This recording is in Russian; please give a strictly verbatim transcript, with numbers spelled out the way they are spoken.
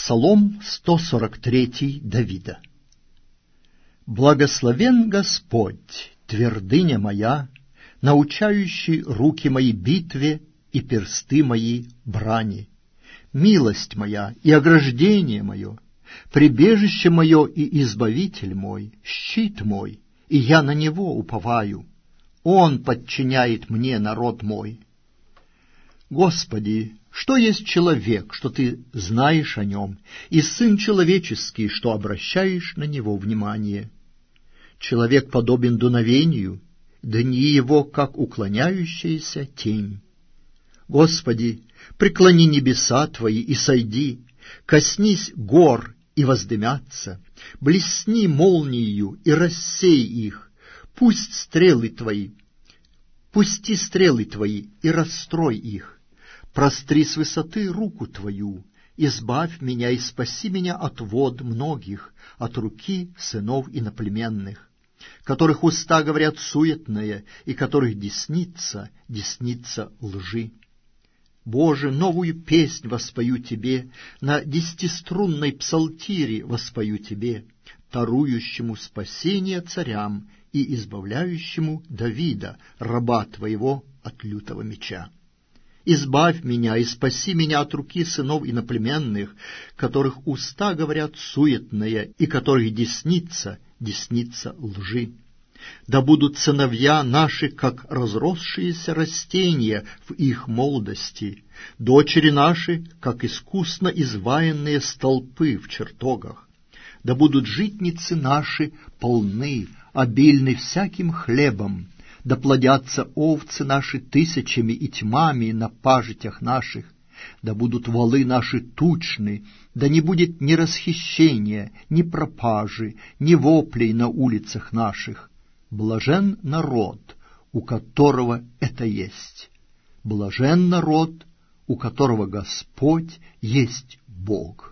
Псалом сто сорок три Давида. «Благословен Господь, твердыня моя, научающий руки мои битве и персты мои брани. Милость моя и ограждение мое, прибежище мое и избавитель мой, щит мой, и я на него уповаю. Он подчиняет мне народ мой. Господи, что есть человек, что ты знаешь о нем, и сын человеческий, что обращаешь на него внимание? Человек подобен дуновению, дни его, как уклоняющаяся тень. Господи, преклони небеса Твои и сойди, коснись гор и воздымятся, блесни молниею и рассей их, пусть стрелы Твои, пусти стрелы Твои и расстрой их, простри с высоты руку Твою, избавь меня и спаси меня от вод многих, от руки сынов иноплеменных, которых уста говорят суетное, и которых десница, десница лжи. Боже, новую песнь воспою Тебе, на десятиструнной псалтире воспою Тебе, тарующему спасение царям и избавляющему Давида, раба Твоего, от лютого меча. Избавь меня и спаси меня от руки сынов иноплеменных, которых уста говорят суетное, и которых десница, десница лжи. Да будут сыновья наши, как разросшиеся растения в их молодости, дочери наши, как искусно изваянные столпы в чертогах. Да будут житницы наши полны, обильны всяким хлебом, да плодятся овцы наши тысячами и тьмами на пажитях наших, да будут валы наши тучны, да не будет ни расхищения, ни пропажи, ни воплей на улицах наших. Блажен народ, у которого это есть. Блажен народ, у которого Господь есть Бог».